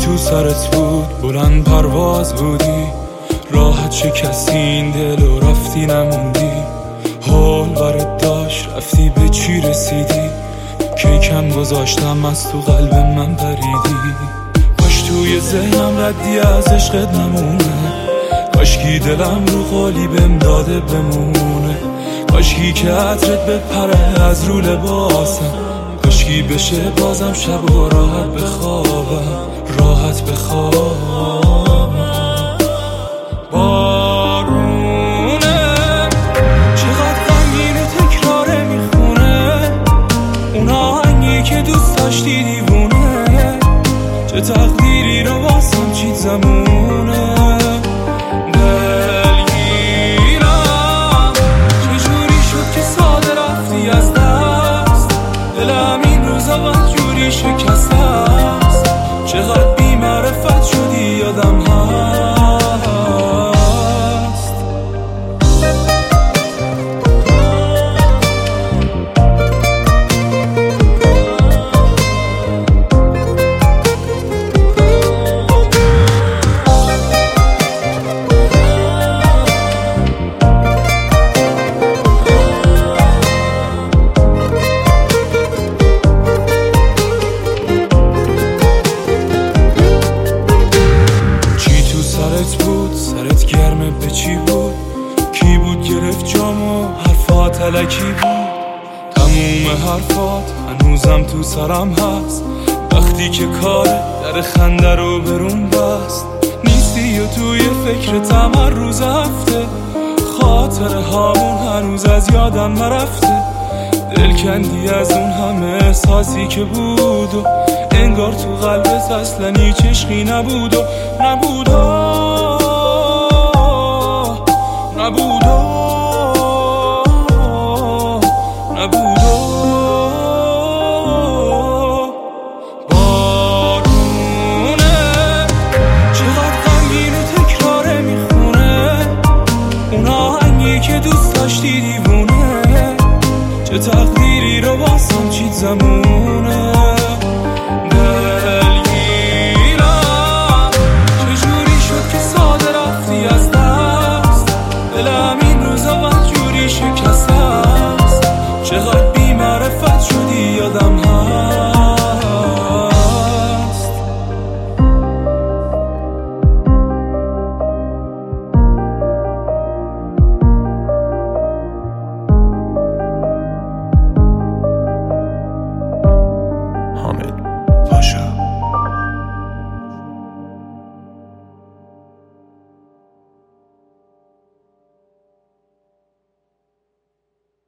تو سرت بود بلند پرواز بودی، راحت شکستی این دل و رفتی نموندی. حال برات داشت رفتی به چی رسیدی، کیکم گذاشتم از تو قلب من پریدی. کاش توی ذهنم ردی از عشقت نمونه، کاشکی دلم رو قالی بهم داده بمونه. کاشکی که عطرت بپره از رو لباسم، کاشکی بشه بازم شب و راحت بخوابم، راحت بخوابم. بارونه چقدر غمگینه تکراره میخونه، اون آهنگی که دوست داشتی دیوونه. چه تقدیری رو واسم چید زمونه، دلگیرم چجوری شد که ساده رفتی از دست. دلم این روزا بدجوری شکسته است، چقدر بی معرفت شدی یادم هست. بود سرت گرمه به چی بود، کی بود گرفت جامو حرفات علکی بود. تموم حرفات هنوزم تو سرم هست، وقتی که کار در خنده رو برون بست. نیستی و توی فکرتم هر روز هفته، خاطر هامون هنوز از یادم نرفته. دل کندی از اون همه احساسی که بود و انگار تو قلبت اصلا هیچ عشقی نبود و نبود.